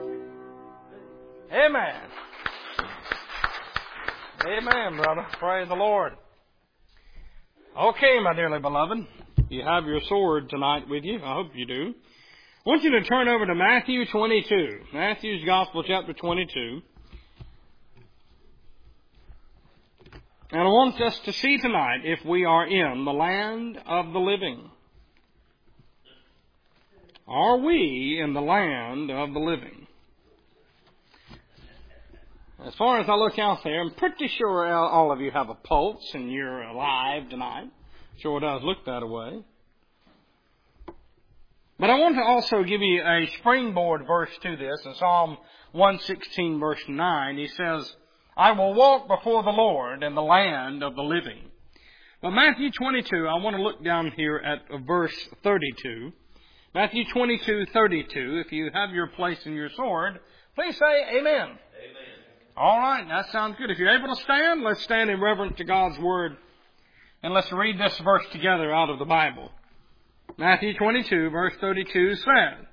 Amen. Amen, brother. Praise the Lord. Okay, my dearly beloved. You have your sword tonight with you. I hope you do. I want you to turn over to Matthew 22. Matthew's Gospel, chapter 22. And I want us to see tonight if we are in the land of the living. Are we in the land of the living? As far as I look out there, I'm pretty sure all of you have a pulse and you're alive tonight. Sure does look that way. But I want to also give you a springboard verse to this. In Psalm 116, verse 9, he says, I will walk before the Lord in the land of the living. But Matthew 22, I want to look down here at verse 32. Matthew 22:32. If you have your place in your sword, please say amen. Amen. All right, that sounds good. If you're able to stand, let's stand in reverence to God's Word. And let's read this verse together out of the Bible. Matthew 22, verse 32 says,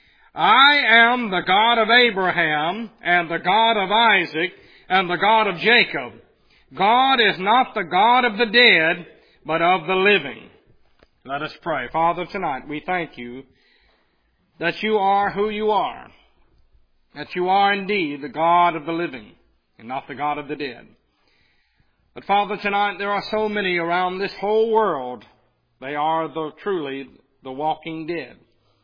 I am the God of Abraham, and the God of Isaac, and the God of Jacob. God is not the God of the dead, but of the living. Let us pray. Father, tonight we thank you that you are who you are, that you are indeed the God of the living, and not the God of the dead. But Father, tonight there are so many around this whole world. They are truly the walking dead.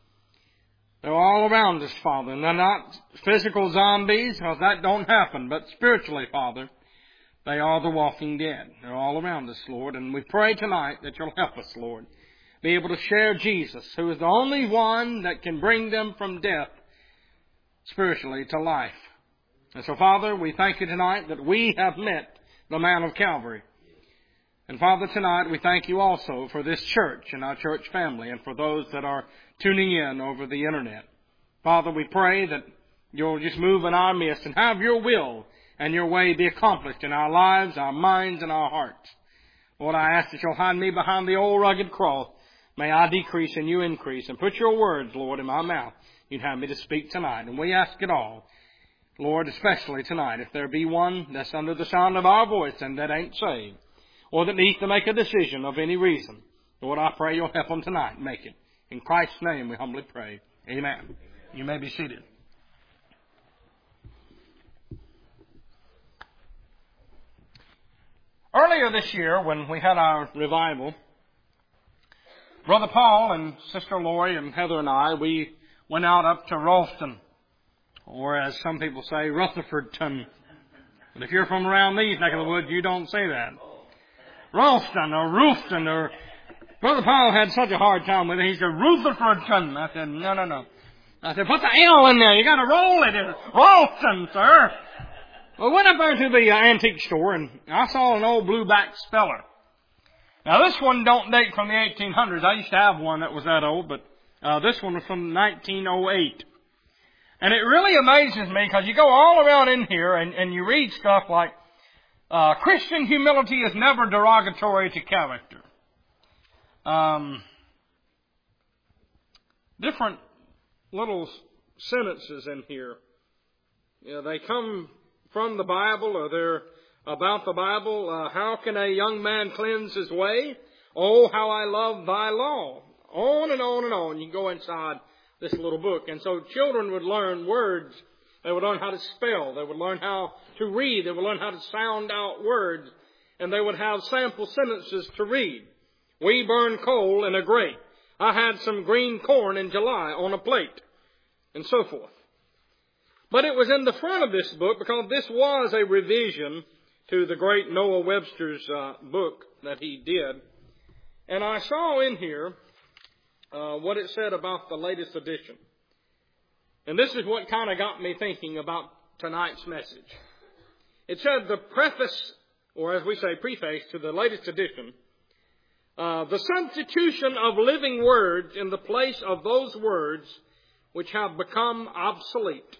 They're all around us, Father. And they're not physical zombies, because that don't happen. But spiritually, Father, they are the walking dead. They're all around us, Lord. And we pray tonight that you'll help us, Lord, be able to share Jesus, who is the only one that can bring them from death spiritually to life. And so, Father, we thank you tonight that we have met the man of Calvary. And Father, tonight we thank you also for this church and our church family and for those that are tuning in over the internet. Father, we pray that you'll just move in our midst and have your will and your way be accomplished in our lives, our minds, and our hearts. Lord, I ask that you'll hide me behind the old rugged cross. May I decrease and you increase, and put your words, Lord, in my mouth. You'd have me to speak tonight. And we ask it all, Lord, especially tonight, if there be one that's under the sound of our voice and that ain't saved, or that needs to make a decision of any reason, Lord, I pray you'll help them tonight make it. In Christ's name we humbly pray. Amen. You may be seated. Earlier this year, when we had our revival, Brother Paul and Sister Lori and Heather and I, we went out up to Ralston, or as some people say, Rutherfordton. But if you're from around these neck of the woods, you don't say that. Ralston or Roofton or... Brother Paul had such a hard time with it. He said, Rutherfordton. I said, no. I said, put the L in there. You got to roll it. It's Ralston, sir. We went up there to the antique store, and I saw an old blue-back speller. Now, this one don't date from the 1800s. I used to have one that was that old, but this one was from 1908. And it really amazes me because you go all around in here and you read stuff like, Christian humility is never derogatory to character. Different little sentences in here. You know, they come from the Bible or they're about the Bible. How can a young man cleanse his way? Oh, how I love thy law. On and on and on. You can go inside this little book. And so children would learn words. They would learn how to spell. They would learn how to read. They would learn how to sound out words. And they would have sample sentences to read. We burn coal in a grate. I had some green corn in July on a plate. And so forth. But it was in the front of this book because this was a revision to the great Noah Webster's book that he did. And I saw in here what it said about the latest edition. And this is what kind of got me thinking about tonight's message. It said the preface, or as we say, preface to the latest edition, the substitution of living words in the place of those words which have become obsolete.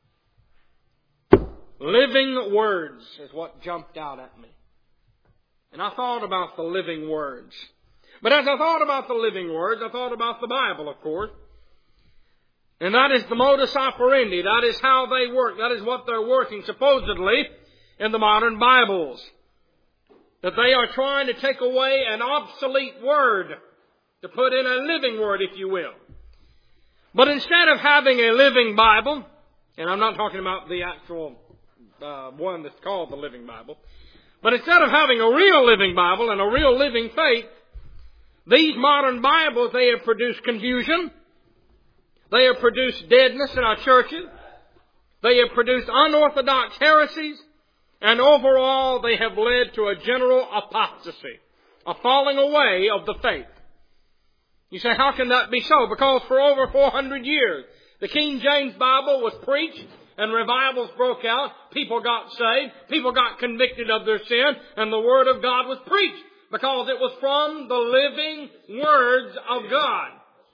Living words is what jumped out at me. And I thought about the living words. But as I thought about the living words, I thought about the Bible, of course. And that is the modus operandi. That is how they work. That is what they're working, supposedly, in the modern Bibles. That they are trying to take away an obsolete word, to put in a living word, if you will. But instead of having a living Bible, and I'm not talking about the actual one that's called the Living Bible, but instead of having a real living Bible and a real living faith, these modern Bibles, they have produced confusion. They have produced deadness in our churches. They have produced unorthodox heresies. And overall, they have led to a general apostasy, a falling away of the faith. You say, how can that be so? Because for over 400 years, the King James Bible was preached and revivals broke out. People got saved. People got convicted of their sin. And the Word of God was preached because it was from the living words of God.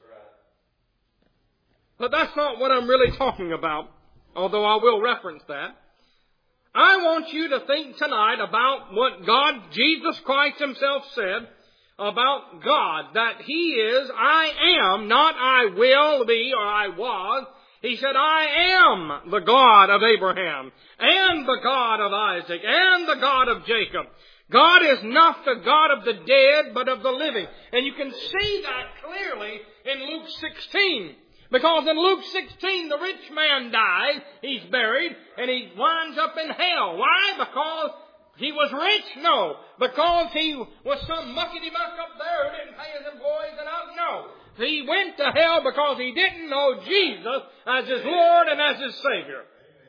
But that's not what I'm really talking about, although I will reference that. I want you to think tonight about what God, Jesus Christ Himself said about God, that He is, I am, not I will be or I was. He said, I am the God of Abraham and the God of Isaac and the God of Jacob. God is not the God of the dead, but of the living. And you can see that clearly in Luke 16. Because in Luke 16, the rich man dies, he's buried, and he winds up in hell. Why? Because he was rich? No. Because he was some muckety-muck up there who didn't pay his employees enough? No. He went to hell because he didn't know Jesus as his Lord and as his Savior.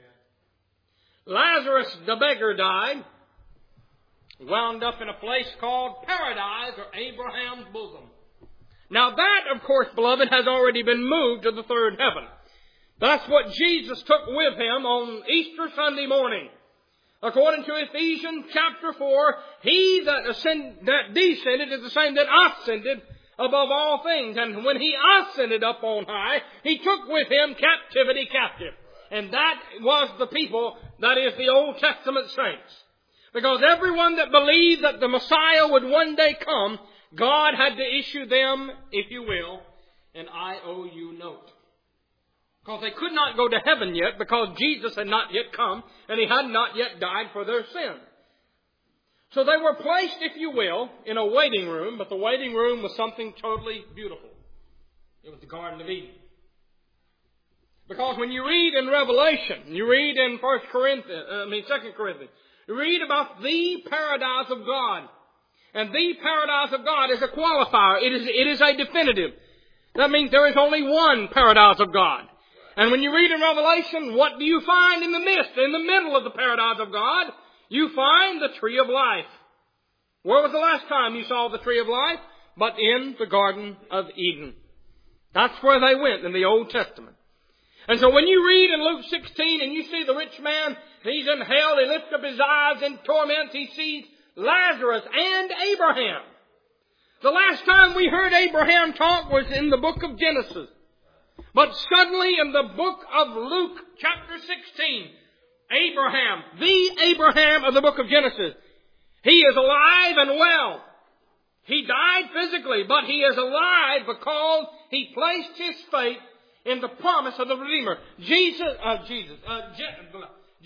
Lazarus, the beggar, died, wound up in a place called paradise or Abraham's bosom. Now that, of course, beloved, has already been moved to the third heaven. That's what Jesus took with Him on Easter Sunday morning. According to Ephesians chapter 4, He that descended is the same that ascended above all things. And when He ascended up on high, He took with Him captivity captive. And that was the people, that is the Old Testament saints. Because everyone that believed that the Messiah would one day come, God had to issue them, if you will, an IOU note. Because they could not go to heaven yet because Jesus had not yet come and He had not yet died for their sins. So they were placed, if you will, in a waiting room, but the waiting room was something totally beautiful. It was the Garden of Eden. Because when you read in Revelation, you read in 2 Corinthians, you read about the paradise of God. And the paradise of God is a qualifier. It is a definitive. That means there is only one paradise of God. And when you read in Revelation, what do you find in the midst, in the middle of the paradise of God? You find the tree of life. Where was the last time you saw the tree of life? But in the Garden of Eden. That's where they went in the Old Testament. And so when you read in Luke 16 and you see the rich man, he's in hell, he lifts up his eyes in torment, he sees Lazarus and Abraham. The last time we heard Abraham talk was in the book of Genesis. But suddenly in the book of Luke, chapter 16, Abraham, the Abraham of the book of Genesis, he is alive and well. He died physically, but he is alive because he placed his faith in the promise of the Redeemer. Genesis 15:6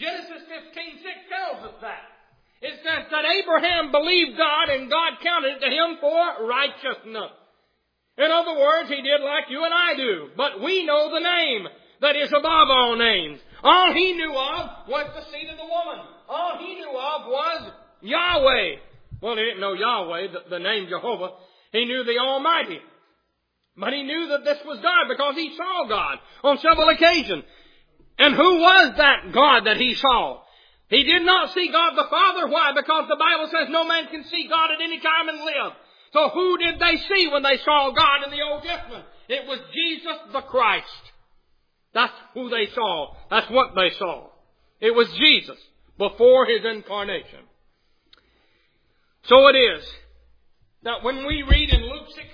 tells us that. It says that Abraham believed God and God counted it to him for righteousness. In other words, he did like you and I do. But we know the name that is above all names. All he knew of was the seed of the woman. All he knew of was Yahweh. Well, he didn't know Yahweh, the name Jehovah. He knew the Almighty. But he knew that this was God because he saw God on several occasions. And who was that God that he saw? He did not see God the Father. Why? Because the Bible says no man can see God at any time and live. So who did they see when they saw God in the Old Testament? It was Jesus the Christ. That's who they saw. That's what they saw. It was Jesus before His incarnation. So it is that when we read in Luke 16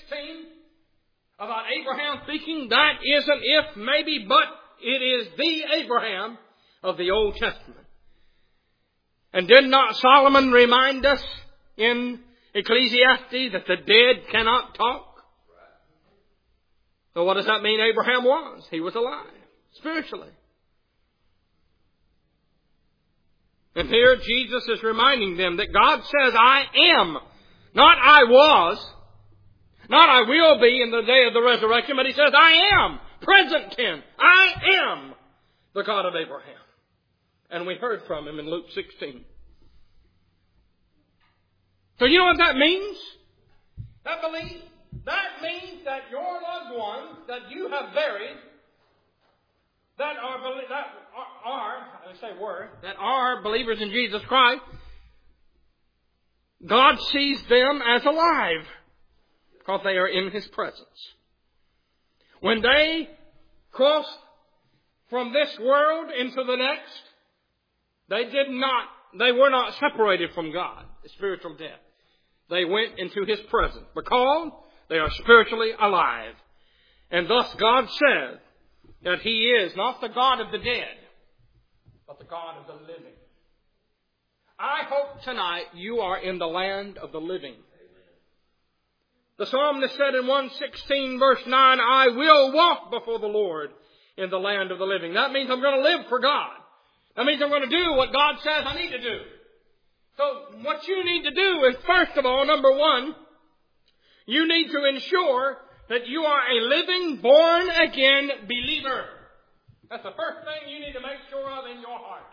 about Abraham speaking, that isn't if, maybe, but it is the Abraham of the Old Testament. And did not Solomon remind us in Ecclesiastes that the dead cannot talk? So what does that mean Abraham was? He was alive, spiritually. And here Jesus is reminding them that God says, I am. Not I was. Not I will be in the day of the resurrection, but He says, I am. Present tense. I am the God of Abraham. And we heard from Him in Luke 16. So you know what that means? That means that your loved ones that you have buried, that are believers in Jesus Christ, God sees them as alive because they are in His presence. When they crossed from this world into the next, they were not separated from God, spiritual death. They went into His presence because they are spiritually alive. And thus God says that He is not the God of the dead, but the God of the living. I hope tonight you are in the land of the living. The psalmist said in 116 verse 9, I will walk before the Lord in the land of the living. That means I'm going to live for God. That means I'm going to do what God says I need to do. So what you need to do is, first of all, number one, you need to ensure that you are a living, born-again believer. That's the first thing you need to make sure of in your heart.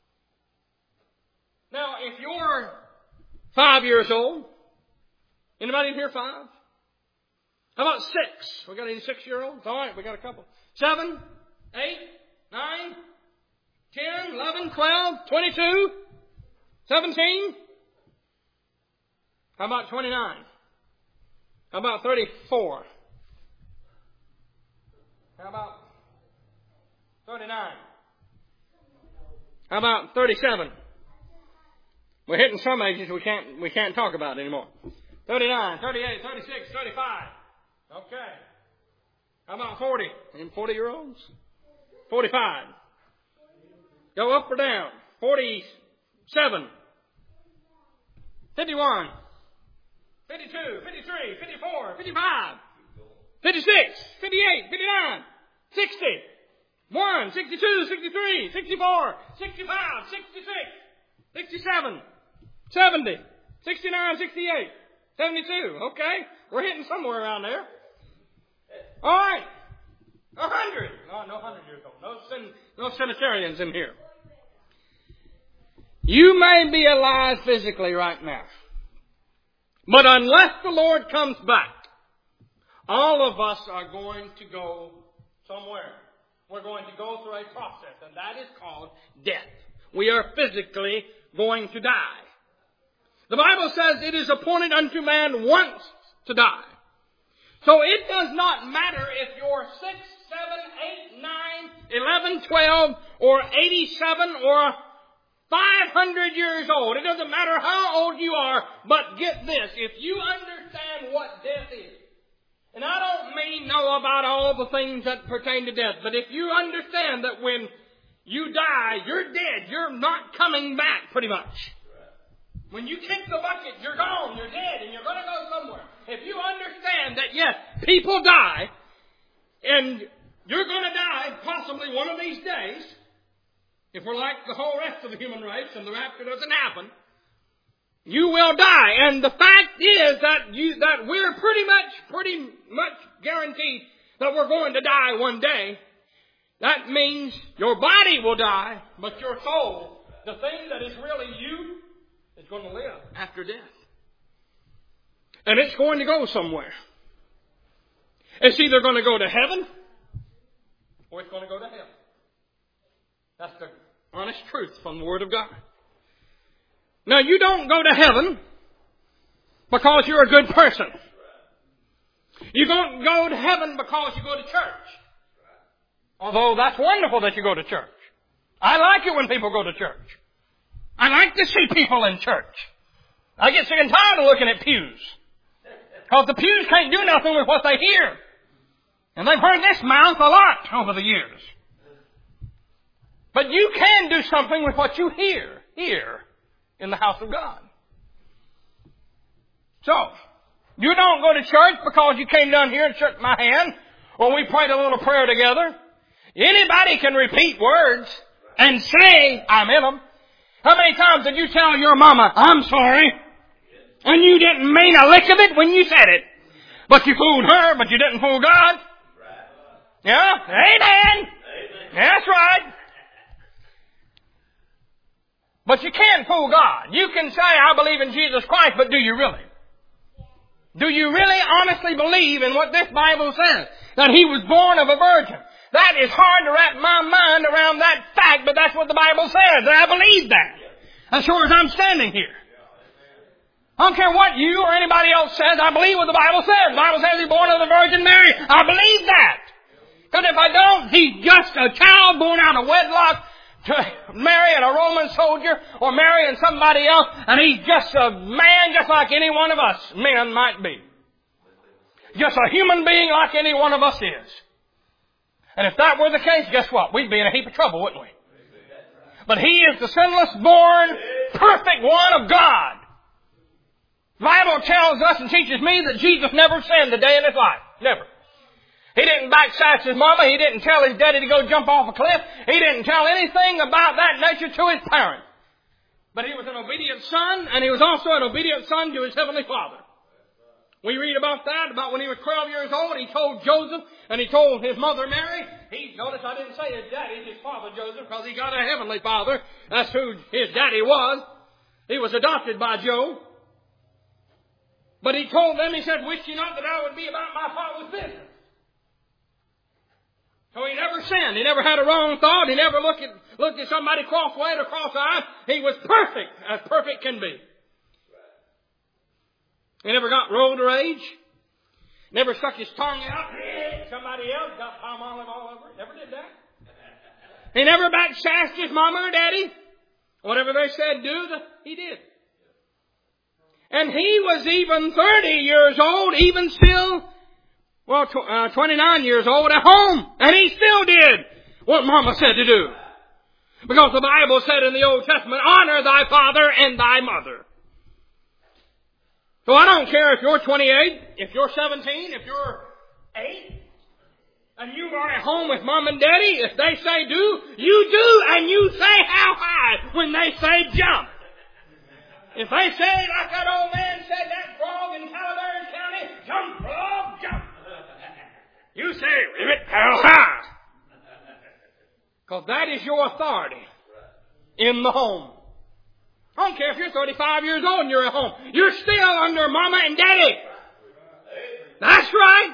Now, if you're 5 years old, anybody in here 5? How about 6? We got any 6-year-olds? All right, we got a couple. 7, 8, 9, 10, 11, 12, 22, 17. How about 29? How about 34? How about 39? How about 37? We're hitting some ages we can't talk about anymore. 39, 38, 36, 35. Okay. How about 40? Any 40-year-olds? 45. Go up or down? 47. 51. 52, 53, 54, 55, 56, 58, 59, 60, 1, 62, 63, 64, 65, 66, 67, 70, 69, 68, 72. Okay, we're hitting somewhere around there. All right, 100. No 100 years old. No centenarians in here. You may be alive physically right now. But unless the Lord comes back, all of us are going to go somewhere. We're going to go through a process, and that is called death. We are physically going to die. The Bible says it is appointed unto man once to die. So it does not matter if you're 6, 7, 8, 9, 11, 12, or 87, or 500 years old. It doesn't matter how old you are, but get this. If you understand what death is, and I don't mean know about all the things that pertain to death, but if you understand that when you die, you're dead. You're not coming back, pretty much. When you kick the bucket, you're gone. You're dead, and you're going to go somewhere. If you understand that, yes, people die, and you're going to die possibly one of these days, if we're like the whole rest of the human race and the rapture doesn't happen, you will die. And the fact is that we're pretty much guaranteed that we're going to die one day. That means your body will die, but your soul, the thing that is really you, is going to live after death. And it's going to go somewhere. It's either going to go to heaven or it's going to go to hell. That's the honest truth from the Word of God. Now, you don't go to heaven because you're a good person. You don't go to heaven because you go to church. Although that's wonderful that you go to church. I like it when people go to church. I like to see people in church. I get sick and tired of looking at pews. Because the pews can't do nothing with what they hear. And they've heard this mouth a lot over the years. But you can do something with what you hear here in the house of God. So, you don't go to church because you came down here and shook my hand, Well, we prayed a little prayer together. Anybody can repeat words and say, I'm in them. How many times did you tell your mama, I'm sorry, and you didn't mean a lick of it when you said it? But you fooled her, but you didn't fool God. Yeah? Amen. That's right. But you can't fool God. You can say, I believe in Jesus Christ, but do you really? Do you really honestly believe in what this Bible says? That He was born of a virgin. That is hard to wrap my mind around that fact, but that's what the Bible says, and I believe that. As sure as I'm standing here. I don't care what you or anybody else says, I believe what the Bible says. The Bible says He's born of the Virgin Mary. I believe that. Because if I don't, He's just a child born out of wedlock to marrying a Roman soldier or marrying somebody else, and He's just a man just like any one of us men might be. Just a human being like any one of us is. And if that were the case, guess what? We'd be in a heap of trouble, wouldn't we? But He is the sinless, born, perfect one of God. The Bible tells us and teaches me that Jesus never sinned a day in His life. Never. He didn't backsash His mama. He didn't tell His daddy to go jump off a cliff. He didn't tell anything about that nature to His parents. But He was an obedient son, and He was also an obedient son to His Heavenly Father. We read about that, about when He was 12 years old. He told Joseph, and He told His mother Mary. Notice I didn't say His daddy, His father Joseph, because He got a Heavenly Father. That's who His daddy was. He was adopted by Joe. But He told them, He said, wish you not that I would be about my Father's business. So He never sinned. He never had a wrong thought. He never looked at somebody cross-eyed or cross-eyed. He was perfect, as perfect can be. He never got road rage. Never stuck his tongue out. Somebody else got palm olive all over it. Never did that. He never backsassed his mama or daddy. Whatever they said do, he did. And he was even 30 years old, even still, 29 years old at home. And he still did what mama said to do. Because the Bible said in the Old Testament, honor thy father and thy mother. So I don't care if you're 28, if you're 17, if you're 8, and you are at home with mom and daddy. If they say do, you do, and you say how high when they say jump. If they say, like that old man said, that frog in Calaveras County, jump, frog, jump. You say, ribbit, how high? Because that is your authority in the home. I don't care if you're 35 years old and you're at home. You're still under mama and daddy. That's right.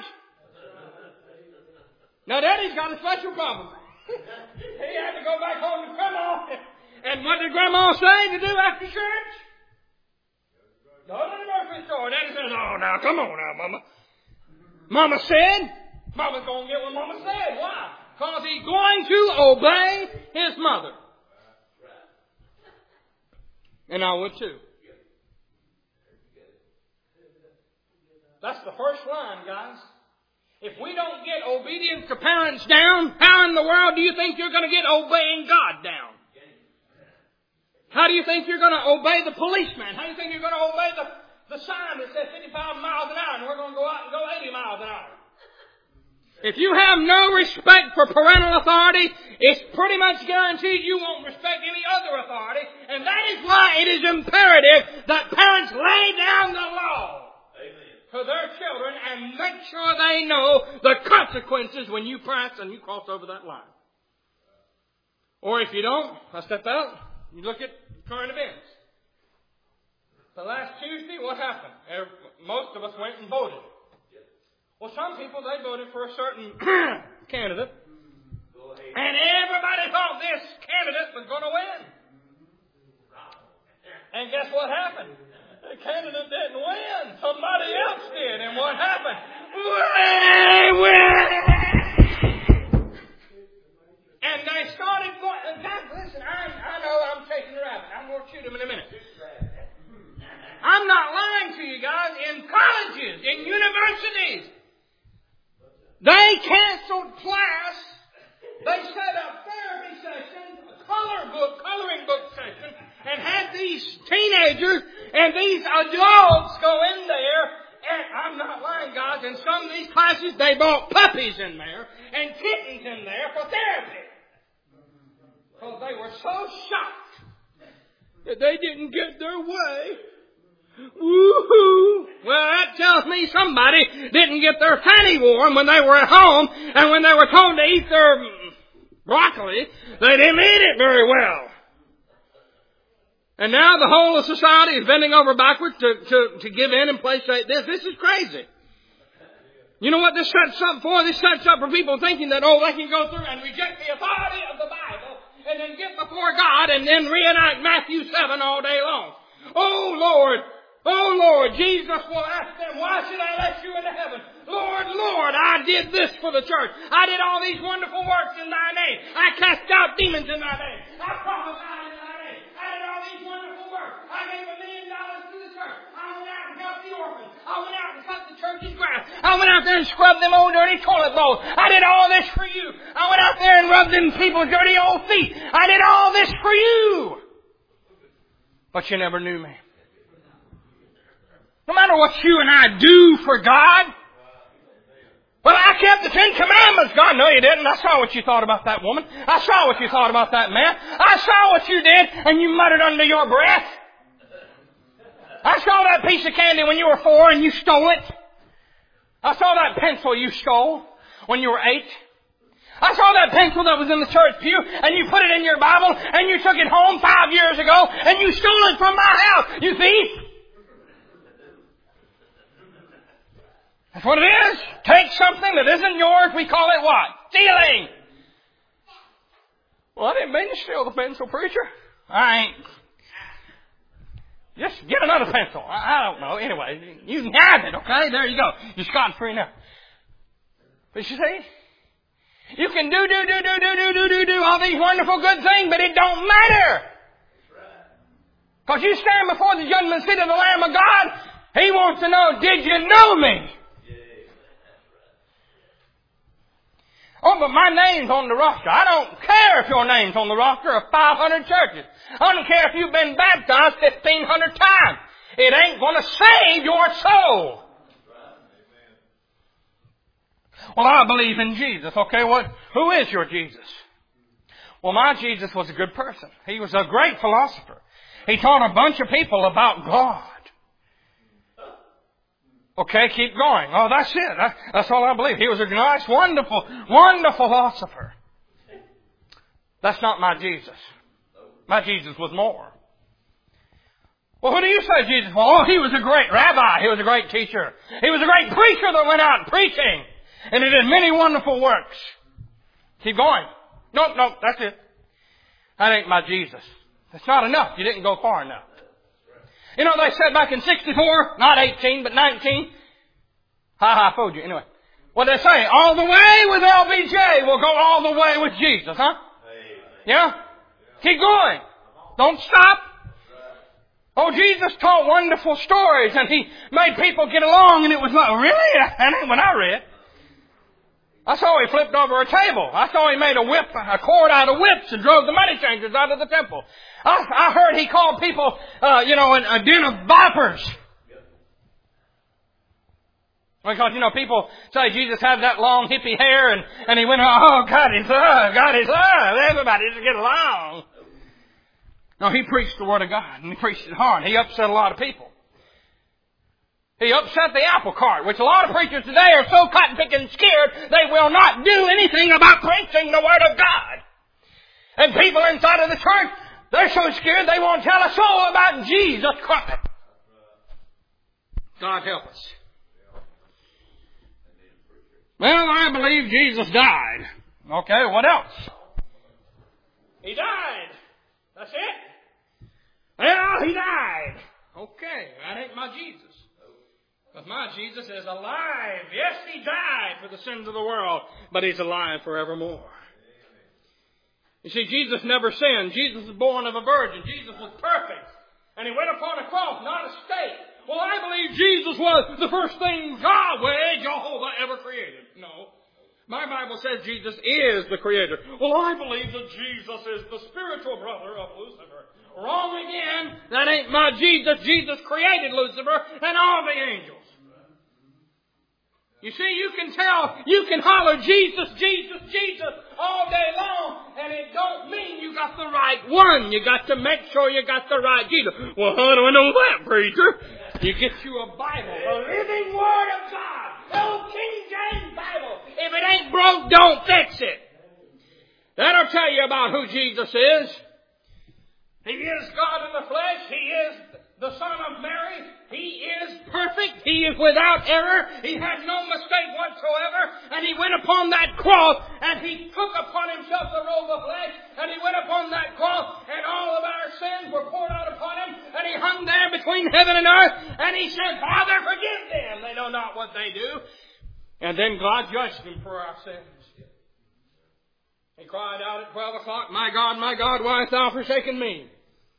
Now, daddy's got a special problem. He had to go back home to grandma. And what did grandma say to do after church? Go to the grocery store. Daddy says, oh, now, come on now, mama. Mama said, mama's going to get what mama said. Why? Because he's going to obey his mother. And I would too. That's the first line, guys. If we don't get obedience to parents down, how in the world do you think you're going to get obeying God down? How do you think you're going to obey the policeman? How do you think you're going to obey the sign that says 55 miles an hour and we're going to go out and go 80 miles an hour? If you have no respect for parental authority, it's pretty much guaranteed you won't respect any other authority. And that is why it is imperative that parents lay down the law to their children and make sure they know the consequences when you pass and you cross over that line. Or if you don't, I step out, you look at current events. The last Tuesday, what happened? Most of us went and voted. Well, some people, they voted for a certain candidate. And everybody thought this candidate was going to win. And guess what happened? The candidate didn't win. Somebody else did. And what happened? And they started going, God, listen, I know I'm chasing a rabbit. I'm going to shoot him in a minute. I'm not lying to you guys. In colleges, in universities, they canceled class. They set up therapy sessions, coloring book sessions, and had these teenagers and these adults go in there I'm not lying, guys. In some of these classes, they brought puppies in there and kittens in there for therapy. Because they were so shocked that they didn't get their way. Woo-hoo! Well, that tells me somebody didn't get their fanny warm when they were at home, and when they were told to eat their broccoli, they didn't eat it very well. And now the whole of society is bending over backwards to give in place like this. This is crazy. You know what this sets up for? This sets up for people thinking that, they can go through and reject the authority of the Bible and then get before God and then reenact Matthew 7 all day long. Oh Lord, Jesus will ask them, why should I let you into heaven? Lord, I did this for the church. I did all these wonderful works in thy name. I cast out demons in thy name. I prophesied in thy name. I did all these wonderful works. I gave $1 million to the church. I went out and helped the orphans. I went out and cut the church's grass. I went out there and scrubbed them old dirty toilet bowls. I did all this for you. I went out there and rubbed in people's dirty old feet. I did all this for you. But you never knew me. No matter what you and I do for God. Well, I kept the 10 Commandments. God, no, you didn't. I saw what you thought about that woman. I saw what you thought about that man. I saw what you did, and you muttered under your breath. I saw that piece of candy when you were 4 and you stole it. I saw that pencil you stole when you were 8. I saw that pencil that was in the church pew, and you put it in your Bible, and you took it home 5 years ago, and you stole it from my house, you thief. That's what it is. Take something that isn't yours, we call it what? Stealing. Well, I didn't mean to steal the pencil, preacher. I ain't. Just get another pencil. I don't know. Anyway, you can have it, okay? There you go. You're scot-free now. But you see, you can do all these wonderful good things, but it don't matter. Because you stand before the judgment seat of the Lamb of God, He wants to know, did you know me? Oh, but my name's on the roster. I don't care if your name's on the roster of 500 churches. I don't care if you've been baptized 1,500 times. It ain't going to save your soul. Well, I believe in Jesus. Okay, who is your Jesus? Well, my Jesus was a good person. He was a great philosopher. He taught a bunch of people about God. Okay, keep going. Oh, that's it. That's all I believe. He was a nice, wonderful philosopher. That's not my Jesus. My Jesus was more. Well, who do you say Jesus was? Oh, he was a great rabbi. He was a great teacher. He was a great preacher that went out preaching. And he did many wonderful works. Keep going. Nope, that's it. That ain't my Jesus. That's not enough. You didn't go far enough. You know, they said back in 64, not 18, but 19. I fooled you. Anyway, what they say? All the way with LBJ will go all the way with Jesus, huh? Yeah? Keep going. Don't stop. Oh, Jesus taught wonderful stories, and He made people get along, and it was like, really? That ain't what I read. I saw He flipped over a table. I saw He made a cord out of whips and drove the money changers out of the temple. I heard He called people, a den of vipers. Because, people say Jesus had that long hippie hair and He went, oh, God is love. Everybody just get along. No, He preached the Word of God, and He preached it hard. He upset a lot of people. He upset the apple cart, which a lot of preachers today are so cotton-picking scared they will not do anything about preaching the Word of God. And people inside of the church, they're so scared they won't tell a soul about Jesus Christ. God help us. Well, I believe Jesus died. Okay, what else? He died. That's it. Well, He died. Okay, that ain't my Jesus. But my Jesus is alive. Yes, He died for the sins of the world, but He's alive forevermore. You see, Jesus never sinned. Jesus was born of a virgin. Jesus was perfect. And He went upon a cross, not a stake. Well, I believe Jesus was the first thing Jehovah ever created. No. My Bible says Jesus is the Creator. Well, I believe that Jesus is the spiritual brother of Lucifer. Wrong again. That ain't my Jesus. Jesus created Lucifer and all the angels. You see, you can holler Jesus, Jesus, Jesus all day long, and it don't mean you got the right one. You got to make sure you got the right Jesus. Well, how do I know that, preacher? You get you a Bible, the living Word of God, the old King James Bible. If it ain't broke, don't fix it. That'll tell you about who Jesus is. He is God in the flesh. He is the Son of Mary. He is perfect. He is without error. He had no mistake whatsoever. And He went upon that cross and He took upon Himself the robe of flesh. And He went upon that cross and all of our sins were poured out upon Him. And He hung there between heaven and earth. And He said, Father, forgive them. They know not what they do. And then God judged Him for our sins. He cried out at 12 o'clock, my God, why hast thou forsaken me?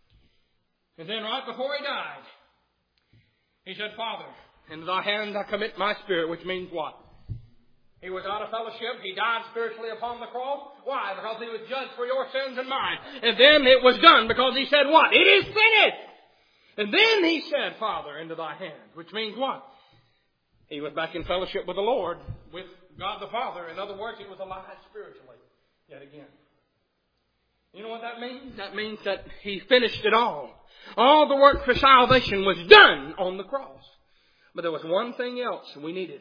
And then right before He died, He said, Father, into thy hands I commit my spirit, which means what? He was out of fellowship. He died spiritually upon the cross. Why? Because He was judged for your sins and mine. And then it was done because He said what? It is finished. And then He said, Father, into thy hands, which means what? He was back in fellowship with the Lord, with God the Father. In other words, He was alive spiritually yet again. You know what that means? That means that He finished it all. All the work for salvation was done on the cross. But there was one thing else we needed.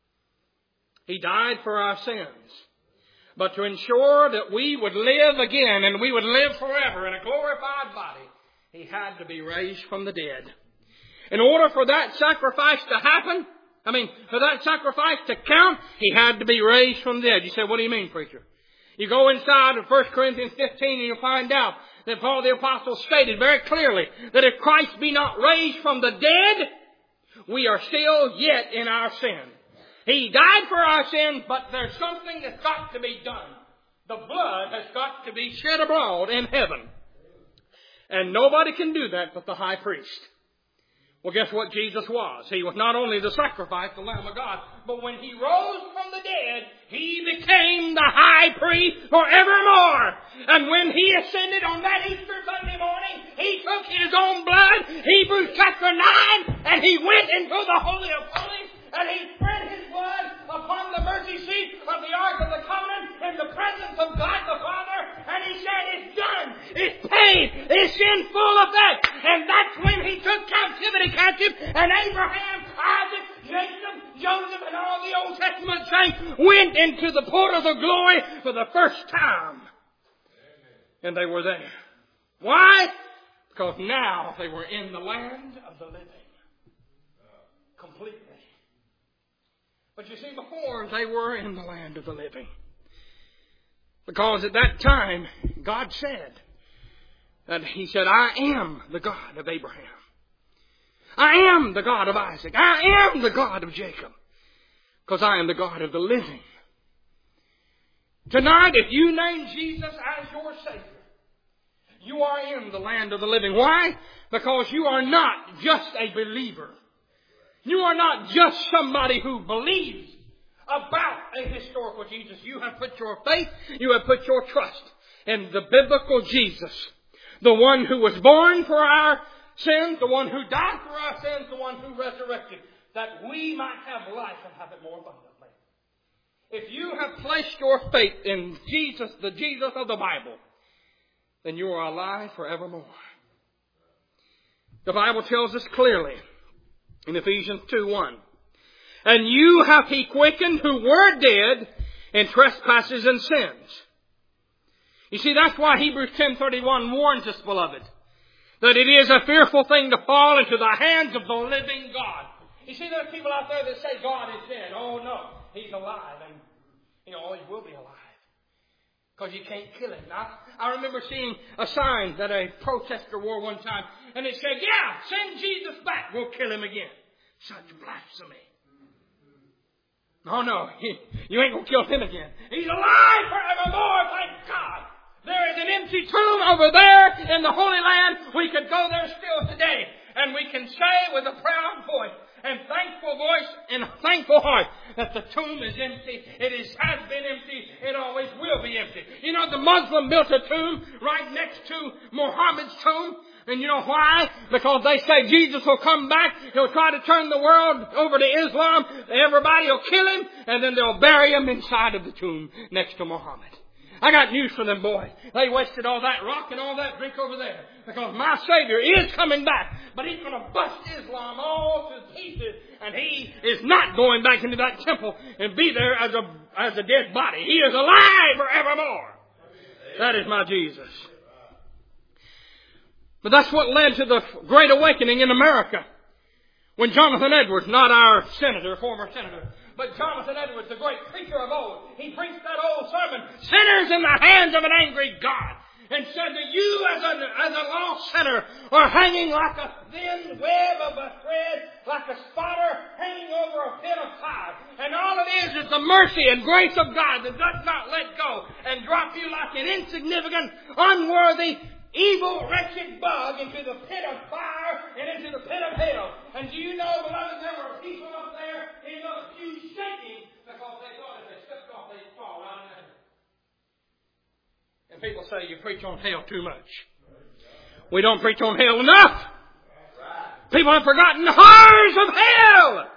He died for our sins. But to ensure that we would live again and we would live forever in a glorified body, He had to be raised from the dead. In order for that sacrifice to happen, for that sacrifice to count, He had to be raised from the dead. You say, what do you mean, preacher? You go inside of 1 Corinthians 15 and you'll find out that Paul the Apostle stated very clearly that if Christ be not raised from the dead, we are still yet in our sin. He died for our sins, but there's something that's got to be done. The blood has got to be shed abroad in heaven. And nobody can do that but the high priest. Well, guess what Jesus was? He was not only the sacrifice, the Lamb of God, but when He rose from the dead, He became the high priest forevermore. And when He ascended on that Easter Sunday morning, He took His own blood, Hebrews chapter 9, and He went into the Holy of Holies, and He spread His blood upon the mercy seat of the Ark of the Covenant in the presence of God the Father, and He said, it's done, it's paid, it's in full effect. And that's when He took captivity captive, and Abraham, Isaac, Jacob, Joseph, and all the Old Testament saints went into the portals of glory for the first time. And they were there. Why? Because now they were in the land of the living. Completely. But you see, before they were in the land of the living. Because at that time, God said that He said, I am the God of Abraham. I am the God of Isaac. I am the God of Jacob. Because I am the God of the living. Tonight, if you name Jesus as your Savior, you are in the land of the living. Why? Because you are not just a believer. You are not just somebody who believes about a historical Jesus. You have put your faith, you have put your trust in the biblical Jesus. The one who was born for our sins, the one who died for our sins, the one who resurrected, that we might have life and have it more abundantly. If you have placed your faith in Jesus, the Jesus of the Bible, then you are alive forevermore. The Bible tells us clearly in Ephesians 2:1, and you hath He quickened who were dead in trespasses and sins. You see, that's why Hebrews 10:31 warns us, beloved, that it is a fearful thing to fall into the hands of the living God. You see, there are people out there that say God is dead. Oh no, He's alive, and He will be alive. Because you can't kill Him. Now, I remember seeing a sign that a protester wore one time, and it said, yeah, send Jesus back, we'll kill Him again. Such blasphemy. Oh no, you ain't going to kill Him again. He's alive forevermore, thank God. There is an empty tomb over there in the Holy Land. We could go there still today, and we can say with a proud voice and thankful voice and a thankful heart that the tomb is empty. Has been empty. It always will be empty. You know, the Muslim built a tomb right next to Muhammad's tomb. And you know why? Because they say Jesus will come back. He'll try to turn the world over to Islam. Everybody will kill him. And then they'll bury him inside of the tomb next to Muhammad. I got news for them, boys. They wasted all that rock and all that drink over there. Because my Savior is coming back. But He's going to bust Islam all to pieces. And He is not going back into that temple and be there as a dead body. He is alive forevermore. That is my Jesus. But that's what led to the Great Awakening in America. When Jonathan Edwards, not our former senator, but Jonathan Edwards, the great preacher of old, he preached that old sermon, Sinners in the Hands of an Angry God, and said that you as a lost sinner are hanging like a thin web of a thread, like a spotter hanging over a pit of fire. And all it is the mercy and grace of God that does not let go and drop you like an insignificant, unworthy, evil, wretched bug into the pit of fire and into the pit of hell. And do you know, beloved, there were people up there in those pews shaking because they thought if they stepped off, they'd fall right in there. And people say you preach on hell too much. We don't preach on hell enough. People have forgotten the horrors of hell.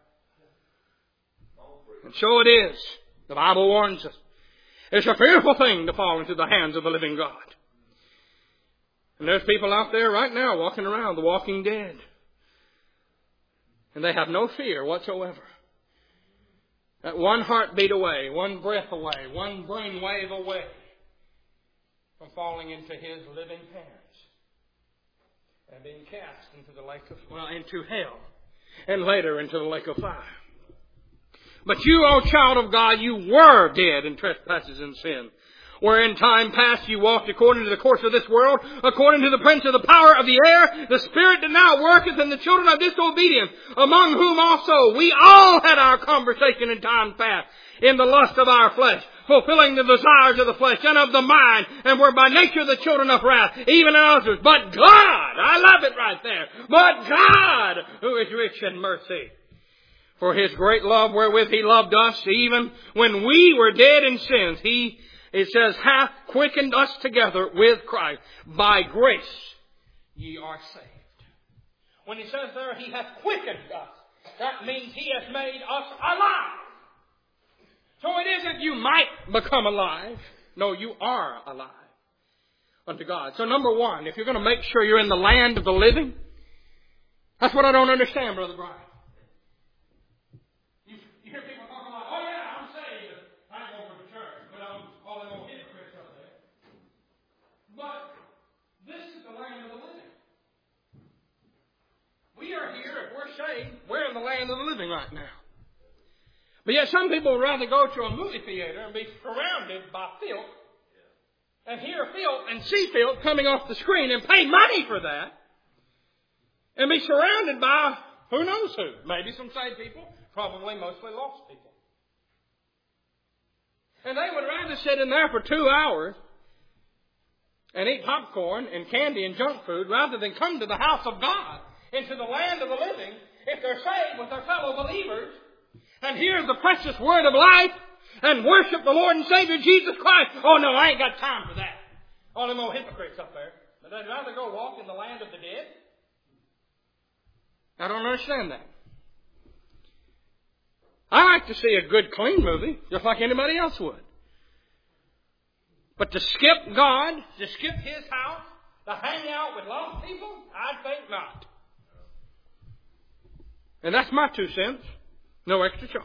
And so it is. The Bible warns us. It's a fearful thing to fall into the hands of the living God. And there's people out there right now walking around, the walking dead. And they have no fear whatsoever. That one heartbeat away, one breath away, one brainwave away from falling into His living hands and being cast into into hell and later into the lake of fire. But you, O child of God, you were dead in trespasses and sin, where in time past you walked according to the course of this world, according to the prince of the power of the air, the spirit that now worketh in the children of disobedience, among whom also we all had our conversation in time past, in the lust of our flesh, fulfilling the desires of the flesh and of the mind, and were by nature the children of wrath, even as others. But God, I love it right there, but God, who is rich in mercy, for His great love wherewith He loved us, even when we were dead in sins, it says, hath quickened us together with Christ. By grace ye are saved. When He says there, He hath quickened us, that means He has made us alive. So it isn't you might become alive. No, you are alive unto God. So number one, if you're going to make sure you're in the land of the living, that's what I don't understand, Brother Brian. You hear people talking about, oh yeah, I'm saved. I ain't going to church, but I'm all them old hypocrites up there. But this is the land of the living. We are here, if we're saved, we're in the land of the living right now. But yet some people would rather go to a movie theater and be surrounded by filth and hear filth and see filth coming off the screen and pay money for that and be surrounded by who knows who. Maybe some saved people, probably mostly lost people. And they would rather sit in there for 2 hours and eat popcorn and candy and junk food rather than come to the house of God, into the land of the living, if they're saved with their fellow believers, and hear the precious word of life, and worship the Lord and Savior Jesus Christ. Oh no, I ain't got time for that. All them old hypocrites up there. But they'd rather go walk in the land of the dead. I don't understand that. I like to see a good, clean movie, just like anybody else would. But to skip God, to skip His house, to hang out with lost people, I think not. And that's my 2 cents. No extra charge.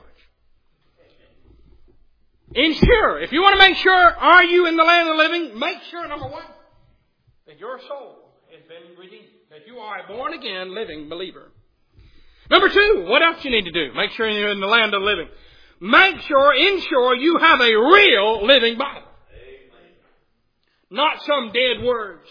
Ensure, if you want to make sure, are you in the land of the living, make sure, number one, that your soul has been redeemed. That you are a born again, living believer. Number 2, what else you need to do? Make sure you're in the land of the living. Ensure you have a real living Bible. Amen. Not some dead words.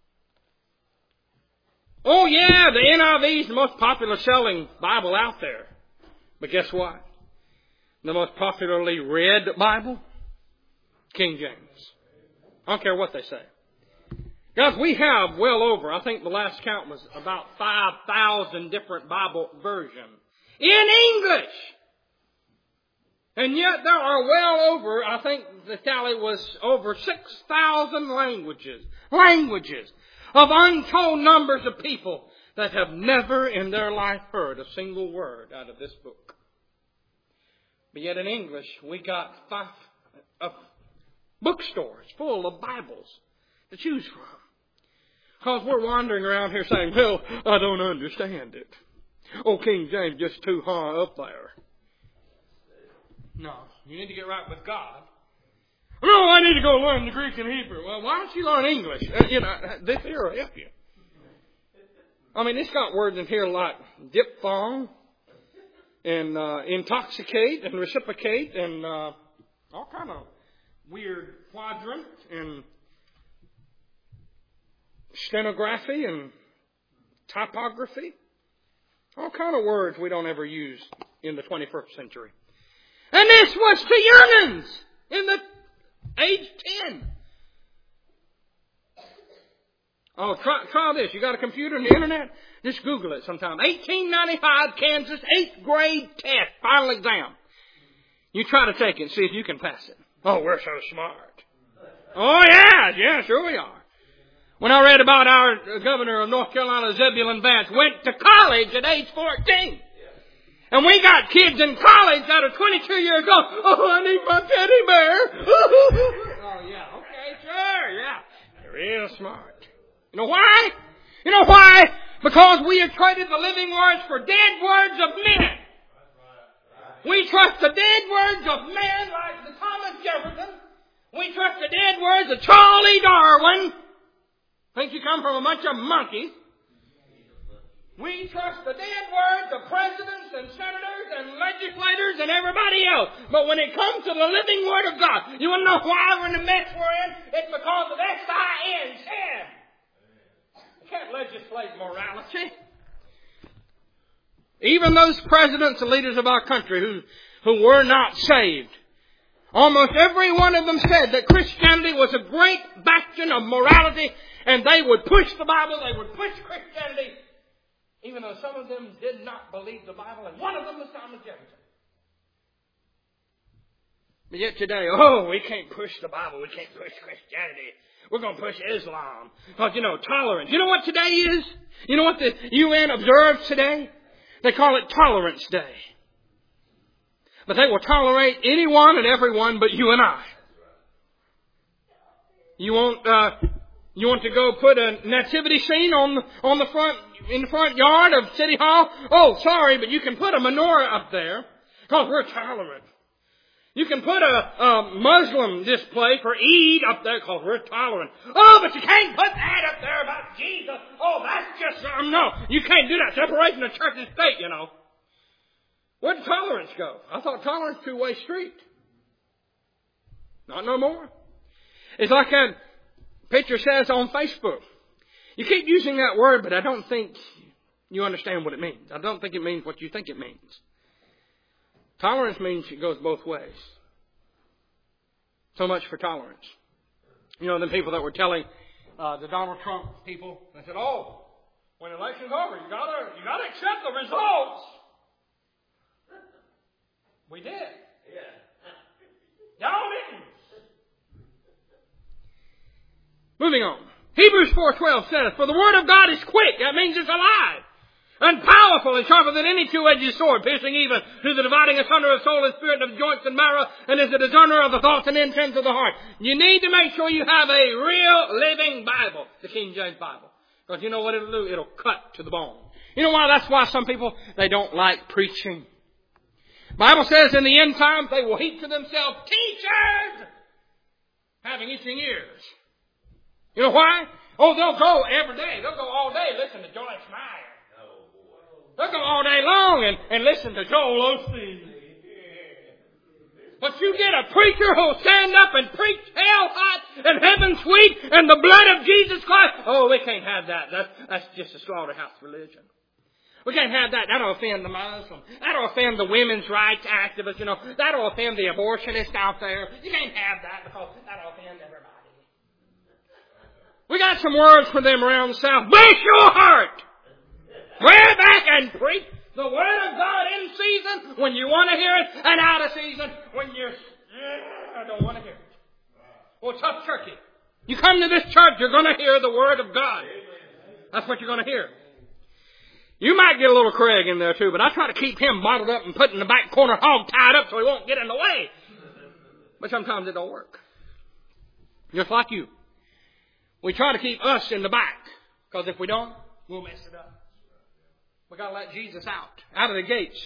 Oh yeah, the NIV is the most popular selling Bible out there. But guess what? The most popularly read Bible? King James. I don't care what they say. Guys, we have well over, I think the last count was about 5,000 different Bible versions in English. And yet there are well over, I think the tally was over 6,000 languages languages, of untold numbers of people that have never in their life heard a single word out of this book. But yet in English, we got 5 bookstores full of Bibles to choose from. Because we're wandering around here saying, well, I don't understand it. Oh, King James just too high up there. No, you need to get right with God. No, I need to go learn the Greek and Hebrew. Well, why don't you learn English? This here will help you. I mean, it's got words in here like diphthong and intoxicate and reciprocate and all kind of weird quadrant and stenography and typography. All kind of words we don't ever use in the 21st century. And this was to young'uns in the age 10. Oh, try this. You got a computer and the internet? Just Google it sometime. 1895 Kansas 8th grade test, final exam. You try to take it and see if you can pass it. Oh, we're so smart. Oh, yeah, sure we are. When I read about our governor of North Carolina, Zebulon Vance, went to college at age 14. And we got kids in college that are 22 years old. Oh, I need my teddy bear. Oh, yeah, okay, sure, yeah. They're real smart. You know why? You know why? Because we have traded the living words for dead words of men. We trust the dead words of men like the Thomas Jefferson. We trust the dead words of Charlie Darwin. Think you come from a bunch of monkeys. We trust the dead words of presidents and senators and legislators and everybody else. But when it comes to the living Word of God, you want to know why we're in the mess we're in? It's because of sin, sin. You can't legislate morality. Even those presidents and leaders of our country who were not saved, almost every one of them said that Christianity was a great bastion of morality, and they would push the Bible, they would push Christianity, even though some of them did not believe the Bible, and one of them was Thomas Jefferson. But yet today, we can't push the Bible, we can't push Christianity. We're going to push Islam. Because, tolerance. You know what today is? You know what the UN observes today? They call it Tolerance Day. But they will tolerate anyone and everyone but you and I. You want to go put a nativity scene in the front yard of City Hall? Oh, sorry, but you can put a menorah up there because we're tolerant. You can put a Muslim display for Eid up there because we're tolerant. Oh, but you can't put that up there about Jesus. Oh, that's just no. You can't do that. Separation of church and state, Where'd tolerance go? I thought tolerance was a two-way street. Not no more. It's like that picture says on Facebook. You keep using that word, but I don't think you understand what it means. I don't think it means what you think it means. Tolerance means it goes both ways. So much for tolerance. The people that were telling the Donald Trump people, they said, when the election's over, you gotta accept the results. We did. Yeah. Y'all didn't. Moving on. Hebrews 4:12 says, for the word of God is quick. That means it's alive. And powerful and sharper than any two-edged sword, piercing even to the dividing asunder of soul and spirit, of joints and marrow, and is a discerner of the thoughts and intents of the heart. You need to make sure you have a real living Bible, the King James Bible. Because you know what it'll do? It'll cut to the bone. You know why? That's why some people, they don't like preaching. The Bible says in the end times they will heap to themselves teachers having itching ears. You know why? They'll go every day. They'll go all day listen to Joyce Meyer. They'll go all day long and listen to Joel Osteen. But you get a preacher who'll stand up and preach hell hot and heaven sweet and the blood of Jesus Christ. Oh, we can't have that. That's just a slaughterhouse religion. We can't have that. That'll offend the Muslim. That'll offend the women's rights activists. That'll offend the abortionist out there. You can't have that because that'll offend everybody. We got some words for them around the South. Bless your heart! Way back and preach the Word of God in season when you want to hear it, and out of season when I don't want to hear it. Well, tough turkey. You come to this church, you're going to hear the Word of God. That's what you're going to hear. You might get a little Craig in there too, but I try to keep him bottled up and put in the back corner, hog tied up so he won't get in the way. But sometimes it don't work. Just like you. We try to keep us in the back, because if we don't, we'll mess it up. We got to let Jesus out of the gates.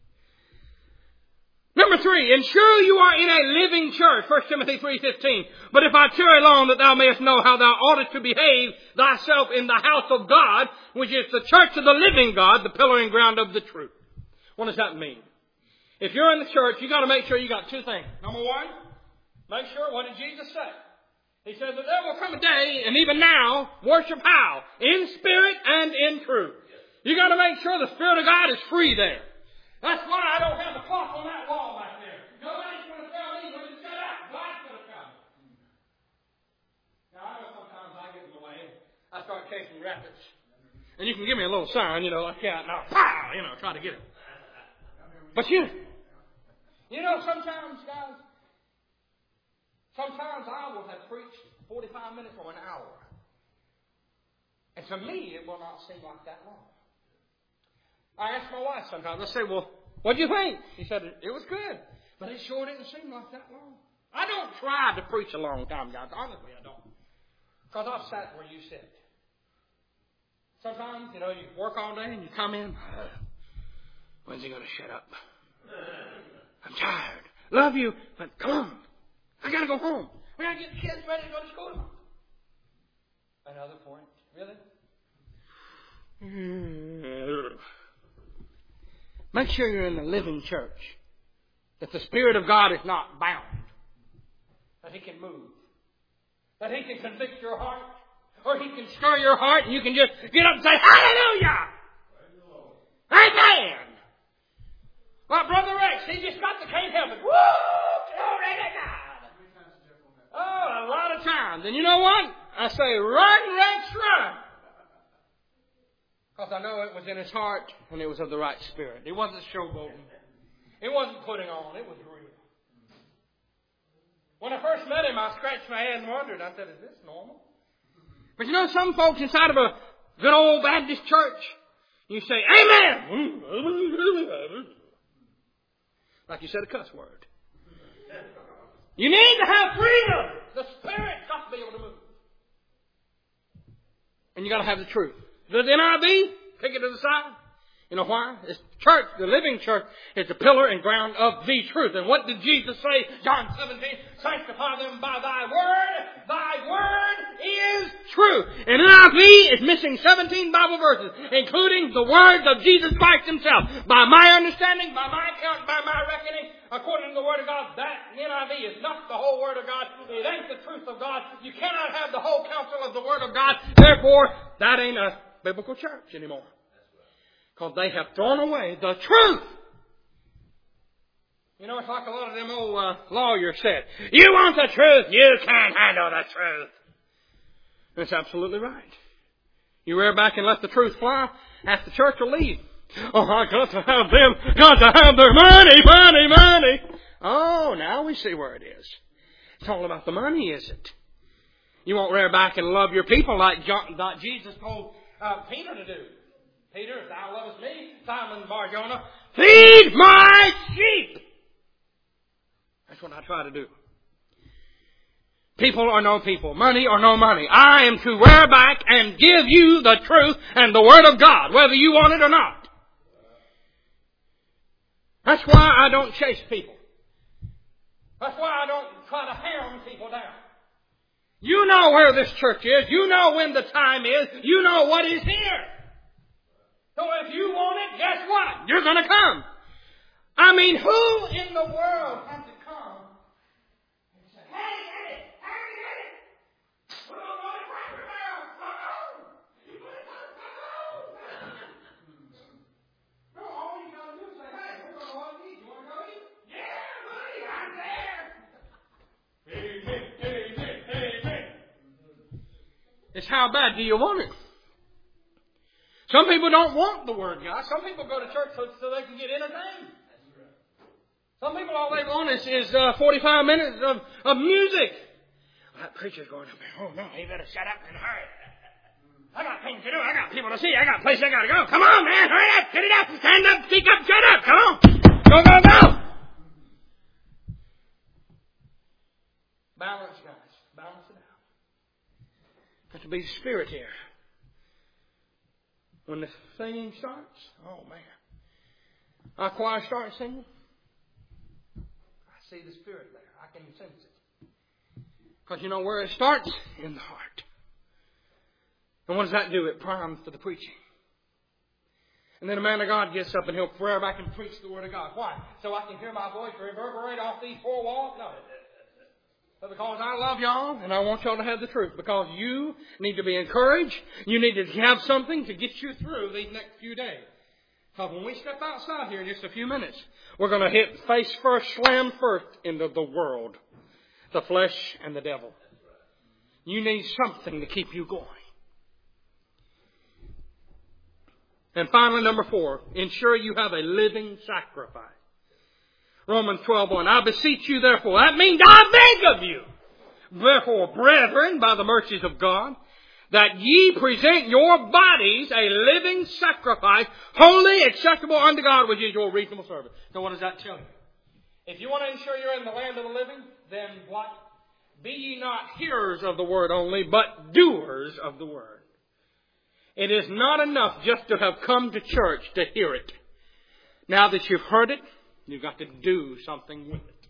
Number 3, ensure you are in a living church. 1 Timothy 3:15. But if I tarry long, that thou mayest know how thou oughtest to behave thyself in the house of God, which is the church of the living God, the pillar and ground of the truth. What does that mean? If you're in the church, you got to make sure you got 2 things. Number 1, make sure, what did Jesus say? He said that there will come a day, and even now, worship how? In spirit and in truth. You got to make sure the Spirit of God is free there. That's why I don't have the clock on that wall back there. Nobody's going to tell me when to shut up. God's going to come. Now, I know sometimes I get in the way. I start chasing rabbits. And you can give me a little sign, like that. Now, pow, try to get it. But sometimes, guys, sometimes I will have preached 45 minutes or an hour. And to me, it will not seem like that long. I ask my wife sometimes, I say, well, what'd you think? She said, it was good. But it sure didn't seem like that long. I don't try to preach a long time, guys. Honestly, I don't. Because I've sat where you sit. Sometimes, you work all day and you come in. When's he going to shut up? I'm tired. Love you, but come on. I got to go home. We got to get the kids ready to go to school. Another point. Really? Make sure you're in the living church. That the Spirit of God is not bound. That He can move. That He can convict your heart. Or He can stir your heart and you can just get up and say, Hallelujah! Amen! Well, Brother Rex, he just got to can't help it. Woo! Glory to God! Oh, a lot of times. And you know what? I say, run, Rex, run! Because I know it was in his heart and it was of the right spirit. It wasn't showboating. It wasn't putting on. It was real. When I first met him, I scratched my head and wondered. I said, is this normal? But some folks inside of a good old Baptist church, you say, Amen! Like you said a cuss word. You need to have freedom. The Spirit's got to be able to move. And you got to have the truth. The NIV, take it to the side. You know why? It's church, the living church, is the pillar and ground of the truth. And what did Jesus say? John 17, sanctify them by thy word. Thy word is truth. And NIV is missing 17 Bible verses, including the words of Jesus Christ Himself. By my understanding, by my count, by my reckoning, according to the Word of God, that NIV is not the whole Word of God. It ain't the truth of God. You cannot have the whole counsel of the Word of God. Therefore, that ain't a biblical church anymore. Because they have thrown away the truth. It's like a lot of them old lawyers said. You want the truth, you can't handle the truth. That's absolutely right. You rear back and let the truth fly, half the church will leave. Oh, I got to have them, got to have their money, money, money. Oh, now we see where it is. It's all about the money, is it? You won't rear back and love your people like Jesus told Peter to do. Peter, if thou lovest me, Simon Bar-Jonah, feed my sheep. That's what I try to do. People or no people, money or no money. I am to wear back and give you the truth and the Word of God, whether you want it or not. That's why I don't chase people. That's why I don't try to hound people down. You know where this church is. You know when the time is. You know what is here. So if you want it, guess what? You're going to come. I mean, who in the world has to come and say, hey, get it. We're going to go to Cracker Barrel. Come on. You put it on. No, all you got to do is say, hey, we're going to go eat. You want to go eat? Yeah, buddy, I'm there. Amen. It's how bad do you want it? Some people don't want the Word, guys. Some people go to church so they can get entertained. Some people, all they want is 45 minutes of music. That preacher's going up there. Oh, no, he better shut up and hurry. I got things to do. I got people to see. I got places I got to go. Come on, man. Hurry up. Get it up. Stand up. Speak up. Shut up. Come on. Go, go, go. Balance, guys. Balance it out. Got to be the Spirit here. When the singing starts, oh, man. Our choir starts singing. I see the Spirit there. I can sense it. Because you know where it starts? In the heart. And what does that do? It primes for the preaching. And then a man of God gets up and he'll forever back and preach the Word of God. Why? So I can hear my voice reverberate off these four walls? No. But because I love y'all and I want y'all to have the truth. Because you need to be encouraged. You need to have something to get you through these next few days. Because when we step outside here in just a few minutes, we're going to hit face first, slam first into the world. The flesh and the devil. You need something to keep you going. And finally, number 4, ensure you have a living sacrifice. Romans 12:1. I beseech you, therefore. That means I beg of you. Therefore, brethren, by the mercies of God, that ye present your bodies a living sacrifice, holy, acceptable unto God, which is your reasonable service. So what does that tell you? If you want to ensure you're in the land of the living, then what? Be ye not hearers of the word only, but doers of the word. It is not enough just to have come to church to hear it. Now that you've heard it, you've got to do something with it.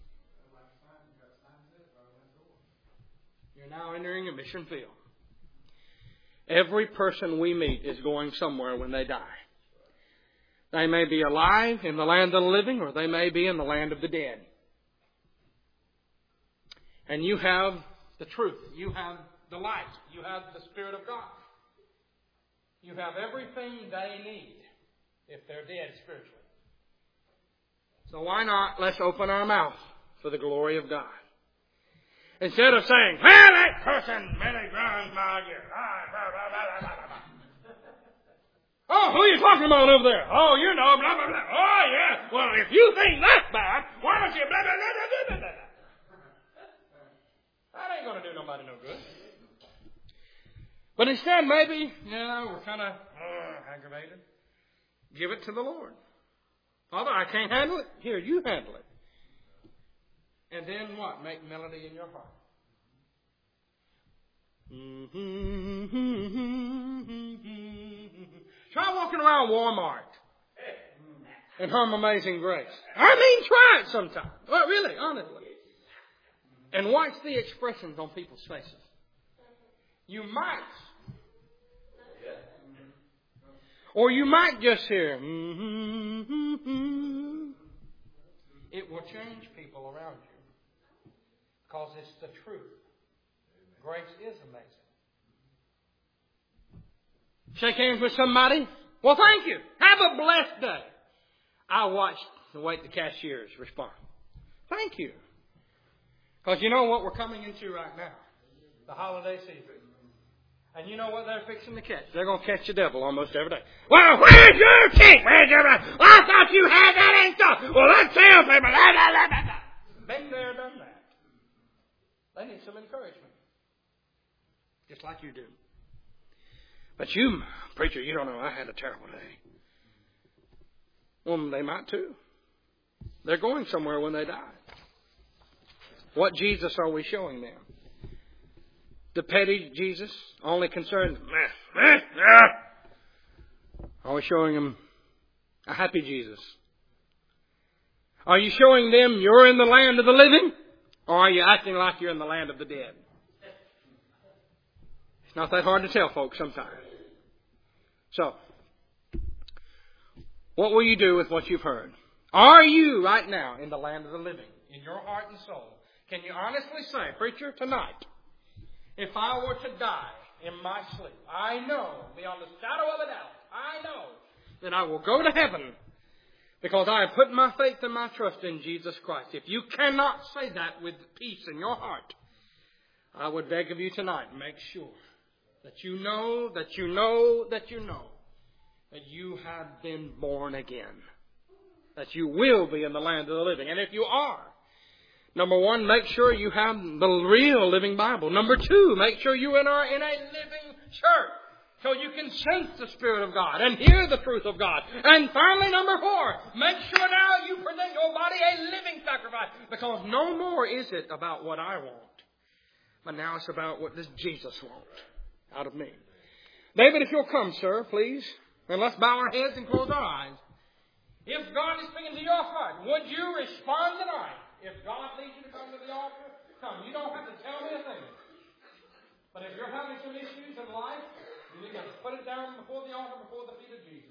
You're now entering a mission field. Every person we meet is going somewhere when they die. They may be alive in the land of the living, or they may be in the land of the dead. And you have the truth. You have the light. You have the Spirit of God. You have everything they need if they're dead spiritually. So why not let's open our mouth for the glory of God. Instead of saying, well, that person really grinds my gears. Oh, who are you talking about over there? Oh, you know, blah, blah, blah. Oh, yeah. Well, if you think that's bad, why don't you blah, blah, blah, blah, blah, blah. That ain't going to do nobody no good. But instead, maybe, we're kind of aggravated. Give it to the Lord. Father, I can't handle it. Here, you handle it. And then what? Make melody in your heart. Try walking around Walmart and hum Amazing Grace. I mean, try it sometime. Well, really, honestly. And watch the expressions on people's faces. You might. Or you might just hear. It will change people around you. Because it's the truth. Grace is amazing. Shake hands with somebody. Well, thank you. Have a blessed day. I watched the way the cashiers respond. Thank you. Because you know what we're coming into right now? The holiday season. And you know what they're fixing to catch? They're going to catch the devil almost every day. Well, where's your king? Where's your... Well, I thought you had that ain't so. Well, let's tell people. Blah, blah, blah, blah, blah. Been there, done that. They need some encouragement. Just like you do. But you, preacher, you don't know I had a terrible day. Well, they might too. They're going somewhere when they die. What Jesus are we showing them? The petty Jesus, only concerned, are we showing them a happy Jesus? Are you showing them you're in the land of the living? Or are you acting like you're in the land of the dead? It's not that hard to tell, folks, sometimes. So, what will you do with what you've heard? Are you right now in the land of the living? In your heart and soul? Can you honestly say, preacher, tonight, if I were to die in my sleep, I know, beyond the shadow of a doubt, I know that I will go to heaven because I have put my faith and my trust in Jesus Christ. If you cannot say that with peace in your heart, I would beg of you tonight, make sure that you know that you have been born again. That you will be in the land of the living. And if you are, Number one, make sure you have the real living Bible. Number two, make sure you are in a living church, so you can sense the Spirit of God and hear the truth of God. And finally, number four, make sure now you present your body a living sacrifice, because no more is it about what I want, but now it's about what does Jesus want out of me. David, if you'll come, sir, please, and let's bow our heads and close our eyes. If God is speaking to your heart, would you respond tonight? If God leads you to come to the altar, come. You don't have to tell me a thing. But if you're having some issues in life, you need to put it down before the altar, before the feet of Jesus.